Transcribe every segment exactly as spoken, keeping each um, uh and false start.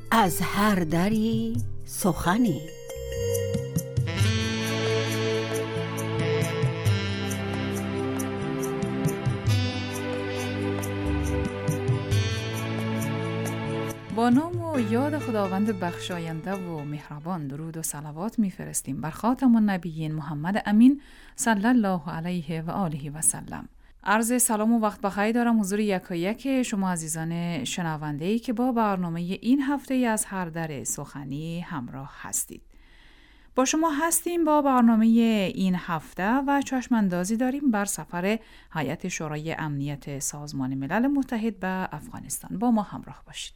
از هر دری سخنی. با نام و یاد خداوند بخشاینده و مهربان درود و صلوات میفرستیم بر خاتم النبیین محمد امین صلی الله علیه و آله و سلم. عرض سلام و وقت بخیر دارم حضور یکایک شما عزیزان شنونده‌ای که با برنامه این هفته از هر در سخنی همراه هستید. با شما هستیم با برنامه این هفته و چشماندازی داریم بر سفر هیئت شورای امنیت سازمان ملل متحد به افغانستان. با ما همراه باشید.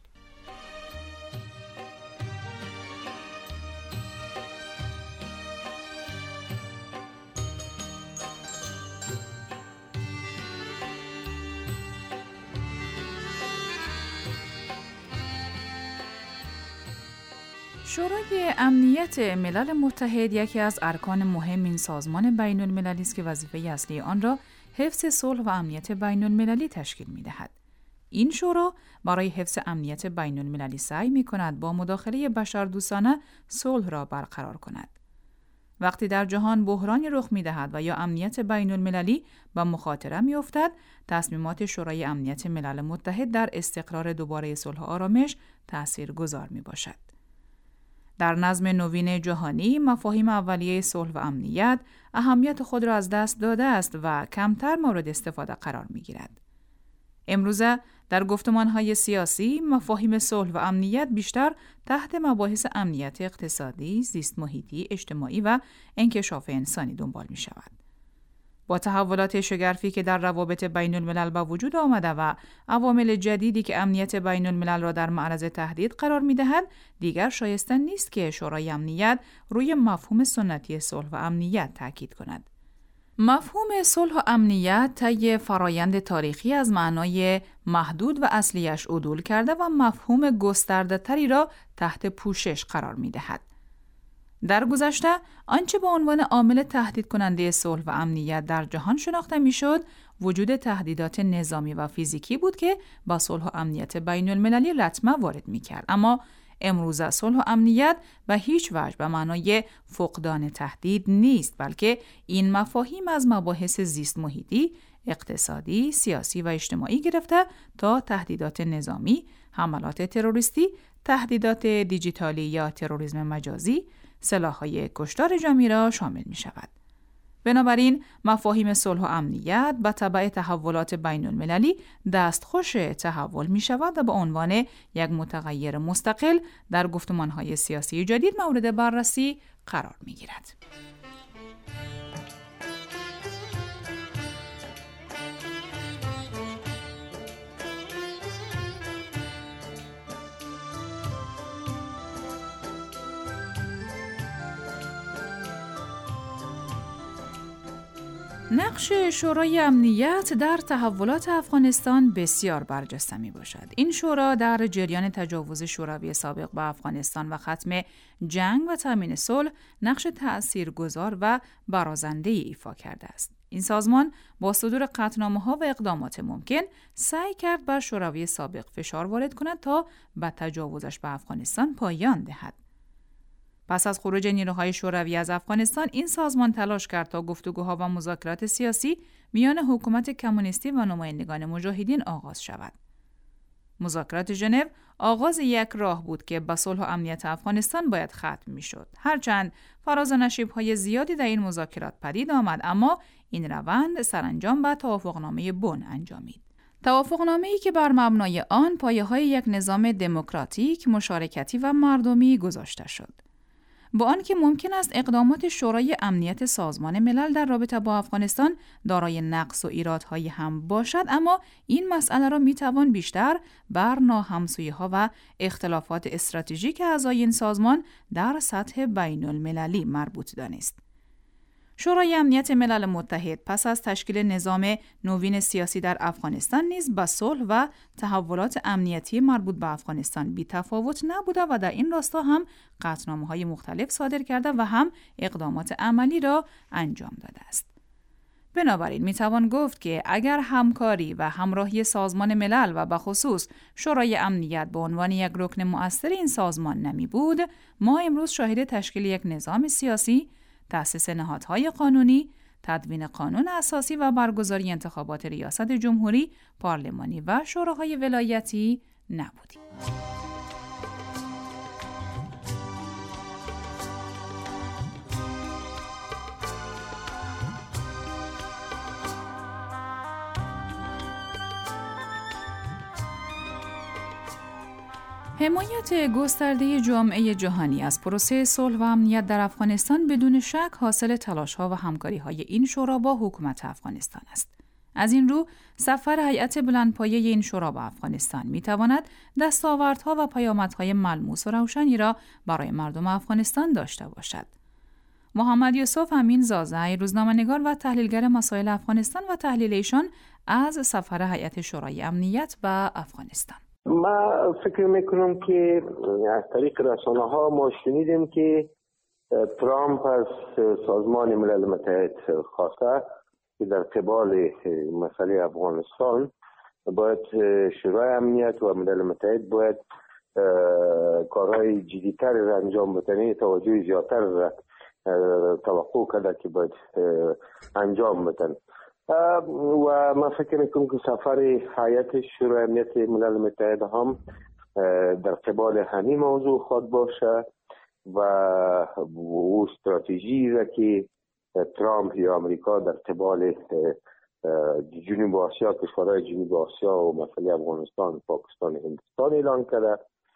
شورای امنیت ملل متحد یکی از ارکان مهم این سازمان بین المللی است که وظیفه اصلی آن را حفظ صلح و امنیت بین المللی تشکیل می دهد. این شورا برای حفظ امنیت بین المللی سعی می کند با مداخله بشردوستانه صلح را برقرار کند. وقتی در جهان بحرانی رخ می دهد و یا امنیت بین المللی به مخاطره می افتد، تصمیمات شورای امنیت ملل متحد در استقرار دوباره صلح و آرامش تأثیرگذار می باشد. در نظم نوین جهانی، مفاهیم اولیه صلح و امنیت اهمیت خود را از دست داده است و کمتر مورد استفاده قرار می گیرد. امروزه در گفتمان‌های سیاسی، مفاهیم صلح و امنیت بیشتر تحت مباحث امنیت اقتصادی، زیست محیطی، اجتماعی و انکشاف انسانی دنبال می شود. با تحولات شگرفی که در روابط بین الملل به وجود آمده و عوامل جدیدی که امنیت بین الملل را در معرض تهدید قرار می دهد، دیگر شایسته نیست که شورای امنیت روی مفهوم سنتی صلح و امنیت تاکید کند. مفهوم صلح و امنیت طی فرایند تاریخی از معنای محدود و اصلیش عدول کرده و مفهوم گسترده تری را تحت پوشش قرار می دهد. در گذشته، آنچه به عنوان عامل تهدید کننده صلح و امنیت در جهان شناخته میشد، وجود تهدیدات نظامی و فیزیکی بود که با صلح و امنیت بین المللی لطمه وارد می کرد. اما امروزه صلح و امنیت به هیچ وجه به معنای فقدان تهدید نیست، بلکه این مفاهیم از مباحث زیست محیطی، اقتصادی، سیاسی و اجتماعی گرفته تا تهدیدات نظامی، حملات تروریستی، تهدیدات دیجیتالی یا تروریسم مجازی، سلاح‌های کشتار جمعی را شامل می شود. بنابراین مفاهیم صلح و امنیت به تبع تحولات بین المللی دستخوش تحول می شود و به عنوان یک متغیر مستقل در گفتمان‌های سیاسی جدید مورد بررسی قرار می گیرد. نقش شورای امنیت در تحولات افغانستان بسیار برجسته می باشد. این شورا در جریان تجاوز شوروی سابق به افغانستان و ختم جنگ و تامین صلح نقش تأثیرگذار و برازنده‌ای ایفا کرده است. این سازمان با صدور قطعنامه‌ها و اقدامات ممکن سعی کرد بر شوروی سابق فشار وارد کند تا به تجاوزش به افغانستان پایان دهد. پس از خروج نیروهای شوروی از افغانستان، این سازمان تلاش کرد تا گفتگوها و مذاکرات سیاسی میان حکومت کمونیستی و نمایندگان مجاهدین آغاز شود. مذاکرات ژنو آغاز یک راه بود که به صلح و امنیت افغانستان باید ختم میشد. هرچند فراز و نشیب‌های زیادی در این مذاکرات پدید آمد، اما این روند سرانجام به توافقنامه بن انجامید. توافقنامه‌ای که بر مبنای آن پایه‌های یک نظام دموکراتیک، مشارکتی و مردمی گذاشته شد. با آنکه ممکن است اقدامات شورای امنیت سازمان ملل در رابطه با افغانستان دارای نقص و ایرادهایی هم باشد، اما این مسئله را میتوان بیشتر بر ناهمسویی‌ها و اختلافات استراتژیک اعضای این سازمان در سطح بین المللی مربوط دانست. شورای امنیت ملل متحد پس از تشکیل نظام نوین سیاسی در افغانستان نیز با صلح و تحولات امنیتی مربوط به افغانستان بی تفاوت نبوده و در این راستا هم قطعنامه‌های مختلف صادر کرده و هم اقدامات عملی را انجام داده است. بنابراین میتوان گفت که اگر همکاری و همراهی سازمان ملل و به خصوص شورای امنیت به عنوان یک رکن مؤثر این سازمان نمی بود، ما امروز شاهد تشکیل یک نظام سیاسی، تأسیس نهادهای قانونی، تدوین قانون اساسی و برگزاری انتخابات ریاست جمهوری، پارلمانی و شوراهای ولایتی نبودیم. حمایت گسترده جامعه جهانی از پروسه صلح و امنیت در افغانستان بدون شک حاصل تلاش‌ها و همکاری‌های این شورا با حکومت افغانستان است. از این رو، سفر هیئت بلندپایه این شورا به افغانستان می‌تواند دستاوردها و پیامدهای ملموس و روشنی را برای مردم افغانستان داشته باشد. محمد یوسف امین زازی، روزنامه‌نگار و تحلیلگر مسائل افغانستان و تحلیل ایشان از سفر هیئت شورای امنیت به افغانستان. ما فکر میکنم که از طریق رسانه ها ما شنیدیم که ترامپ از سازمان ملل متحد خواسته که در قبال مسئله افغانستان باید شورای امنیت و ملل متحد باید کارهای جدیتر را انجام بتنه، توجه زیادتر را توقع کرده که باید انجام بتن. و من فکر میکنم که سفر هیئت شورای امنیت ملل متحد هم در قبال همین موضوع خود باشه و او استراتژی را که ترامپ یا امریکا در قبال جنوب آسیا، کشورهای جنوب آسیا و مسئله افغانستان، پاکستان، هندوستان اعلان کرده،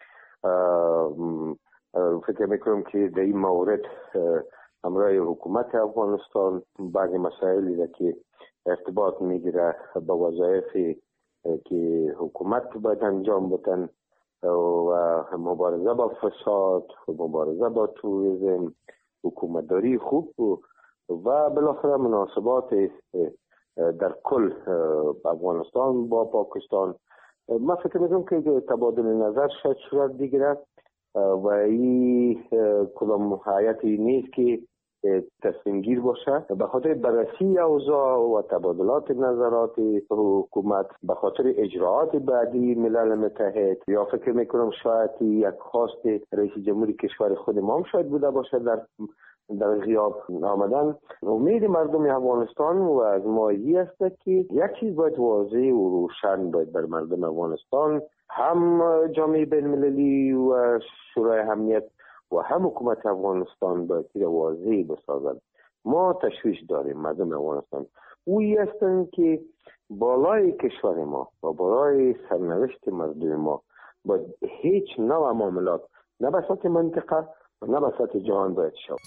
فکر میکنم که در این مورد همراه حکومت افغانستان بعض مسائلی را که ارتباط میگیره با وظایف که حکومت باید انجام بدن و مبارزه با فساد و مبارزه با توریسم، حکومتداری خوب و بالاخره مناسبات در کل افغانستان با پاکستان. من فکر میکنم که تبادل نظر شاید صورت بگیره و این کدام هیئتی نیست که تصمیم گیر باشه به خاطر بررسی اوضاع و تبادلات نظرات حکومت، به خاطر اجراعات بعدی ملل متحد، یا فکر میکنم شاید یک خواست رئیس جمهوری کشور خود ما هم شاید بوده باشه در در غیاب آمدن. امید مردم افغانستان و از مایی است که یک چیز باید واضح و روشن باید بر مردم افغانستان، هم جامعه بین المللی و شورای امنیت و هم حکومت افغانستان باید واضح بسازد. ما تشویش داریم مردم افغانستان، اویی هستند که بالای کشور ما و بالای سرنوشت مردم ما باید هیچ نوع معاملات نه به سطح منطقه و نه به سطح جهان باید شود.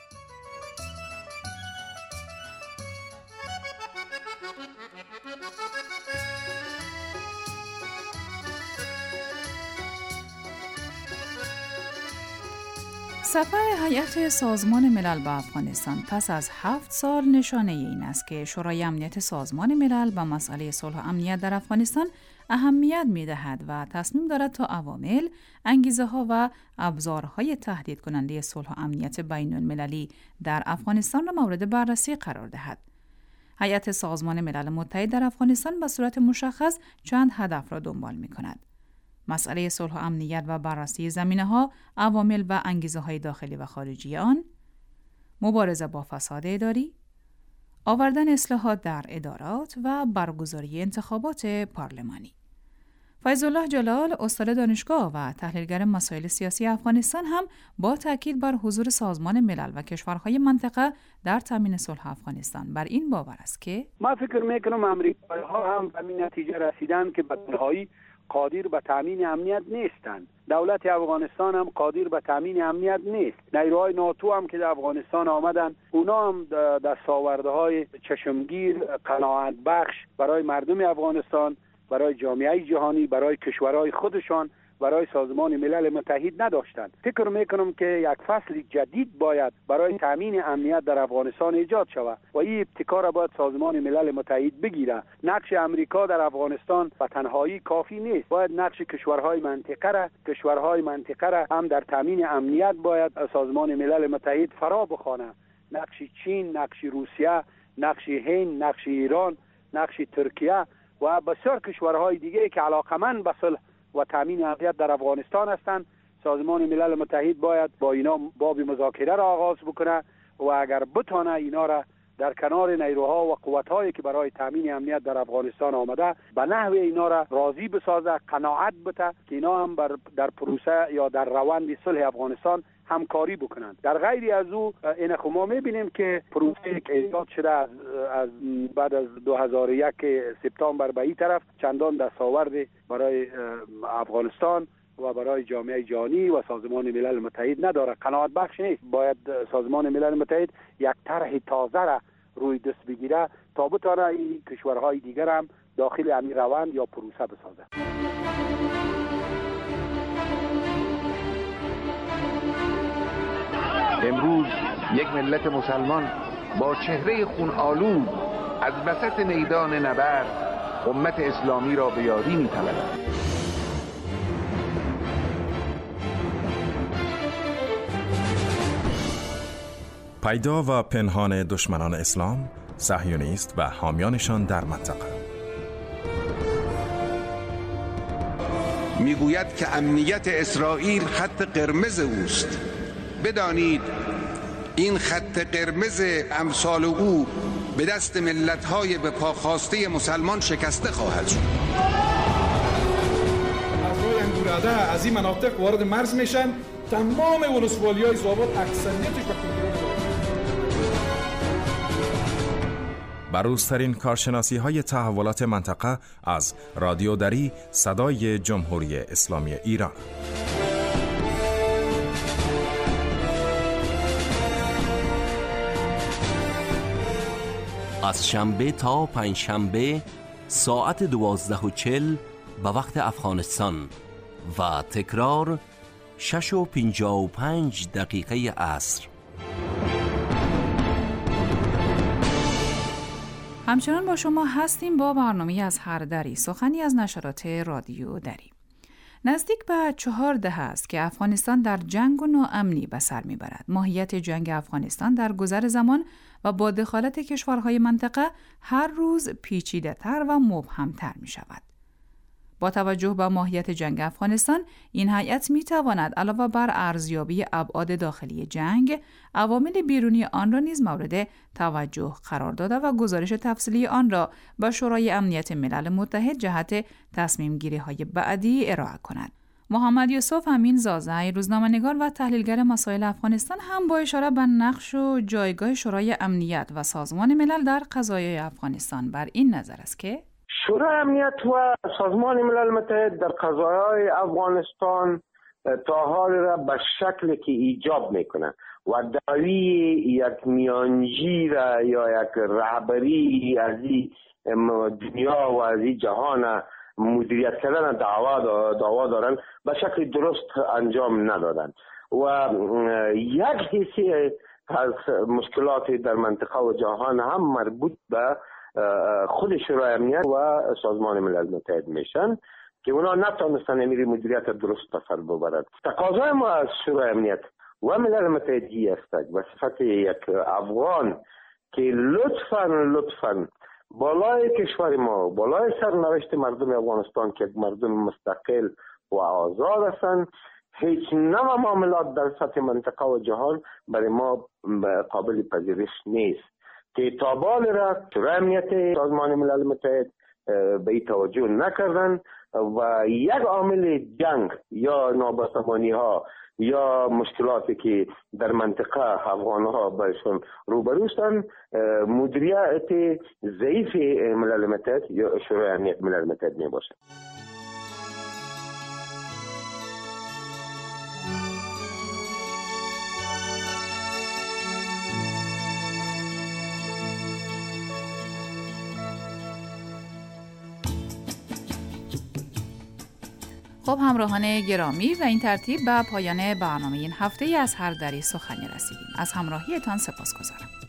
سفر هیئت سازمان ملل به افغانستان پس از هفت سال نشانه این است که شورای امنیت سازمان ملل به مسئله صلح و امنیت در افغانستان اهمیت می‌دهد و تصمیم دارد تا عوامل، انگیزه‌ها و ابزارهای تهدید کننده صلح و امنیت بین‌المللی در افغانستان را مورد بررسی قرار دهد. هیئت سازمان ملل متحد در افغانستان به صورت مشخص چند هدف را دنبال می‌کند: مسئله صلح و امنیت و بررسی زمینه‌ها، عوامل و انگیزه‌های داخلی و خارجی آن، مبارزه با فساد اداری، آوردن اصلاحات در ادارات و برگزاری انتخابات پارلمانی. فیض‌الله جلال، استاد دانشگاه و تحلیلگر مسائل سیاسی افغانستان، هم با تاکید بر حضور سازمان ملل و کشورهای منطقه در تامین صلح افغانستان بر این باور است که ما فکر می‌کنم آمریکایی‌ها هم به این نتیجه رسیدند که به تنهایی قادر به تامین امنیت نیستند. دولت افغانستان هم قادر به تامین امنیت نیست. نیروهای ناتو هم که در افغانستان آمدن، اونا هم دستاوردهای چشمگیر، قناعت بخش برای مردم افغانستان، برای جامعه جهانی، برای کشورهای خودشان، برای سازمان ملل متحد نداشتند. فکر میکنم که یک فصل جدید باید برای تامین امنیت در افغانستان ایجاد شود و این ابتکار باید سازمان ملل متحد بگیره. نقش امریکا در افغانستان به تنهایی کافی نیست. باید نقش کشورهای منطقه را کشورهای منطقه را هم در تامین امنیت باید سازمان ملل متحد فرا بخوانه. نقش چین، نقش روسیه، نقش هند، نقش ایران، نقش ترکیه و بسیار کشورهای دیگه که علاقمند به صلح و تامین امنیت در افغانستان هستند، سازمان ملل متحد باید با اینا باب مذاکره را آغاز بکنه و اگر بتانه اینا را در کنار نیروها و قوت‌هایی که برای تامین امنیت در افغانستان آمده به نحو اینا را راضی بسازه، قناعت بده که اینا هم بر در پروسه یا در روند صلح افغانستان همکاری بکنند. در غیر از او این خو ما می‌بینیم که پروسه که ایجاد شده از, از بعد از دو هزار و یک سپتامبر به این طرف چندان دستاورد برای افغانستان و برای جامعه جهانی و سازمان ملل متحد نداره، قناعت بخش نیست. باید سازمان ملل متحد یک طرح تازه را روی دست بگیره تا بتونه این کشورهای دیگر هم داخل همین روند یا پروسه بسازه. امروز یک ملت مسلمان با چهره خون آلود از وسط میدان نبرد امت اسلامی را به یاری می‌طلبد. پیدا و پنهان دشمنان اسلام، صهیونیست و حامیانشان در منطقه. میگوید که امنیت اسرائیل خط قرمز اوست. بدانید این خط قرمز امثال او به دست ملت‌های به پا خواسته مسلمان شکسته خواهد شد. از روی انگوراده از این مناطق وارد مرز میشن، تمام ولسوالی‌های زوابات اکثریتش به کنترل بروزترین کارشناسی های تحولات منطقه از رادیو دری، صدای جمهوری اسلامی ایران. از شنبه تا پنجشنبه ساعت دوازده و چل به وقت افغانستان و تکرار شش و پنجاه و پنج دقیقه عصر. همچنان با شما هستیم با برنامه از هر دری، سخنی از نشرات رادیو دری. نزدیک به چهار دهه است که افغانستان در جنگ و ناامنی به سر میبرد. ماهیت جنگ افغانستان در گذر زمان و با دخالت کشورهای منطقه هر روز پیچیده‌تر و مبهم‌تر می شود. با توجه به ماهیت جنگ افغانستان، این هیئت می تواند علاوه بر ارزیابی ابعاد داخلی جنگ، عوامل بیرونی آن را نیز مورد توجه قرار داده و گزارش تفصیلی آن را به شورای امنیت ملل متحد جهت تصمیم گیری های بعدی ارائه کند. محمد یوسف امین زازای، روزنامه‌نگار و تحلیلگر مسائل افغانستان، هم با اشاره به نقش و جایگاه شورای امنیت و سازمان ملل در قضایای افغانستان بر این نظر است که شورای امنیت و سازمان ملل متحد در قضایای افغانستان تا حال را به شکلی که ایجاب میکنه و دعوی یک میانجی را یا یک رهبری از این دنیا و از این جهان مدیریت کردن دعوا دعوا دارن به شکل درست انجام ندادن و یک حیثی از مشکلات در منطقه و جهان هم مربوط به خود شورای امنیت و سازمان ملل متحد میشن که اونا نتونستن امیری مدیریت درست به سر ببرد. تقاضای ما از شورای امنیت و ملل متحدی است و صفت یک افغان که لطفاً لطفاً بالای کشور ما، بالای سرنوشت مردم افغانستان که مردم مستقل و آزاد هستند، هیچ نوع معاملات در سطح منطقه و جهان برای ما قابل پذیرش نیست که تابال را شورای امنیت سازمان ملل متحد به این توجه نکردن و یک عامل جنگ یا نابسامانی ها یا مشکلاتی که در منطقه افغان ها باشون روبروستن مدیریت ضعیف ملل متحد یا شورای امنیت ملل متحد می باشد. خب همراهان گرامی، و این ترتیب به پایان برنامه این هفته از هر دری سخنی رسیدیم. از همراهیتان سپاسگزارم.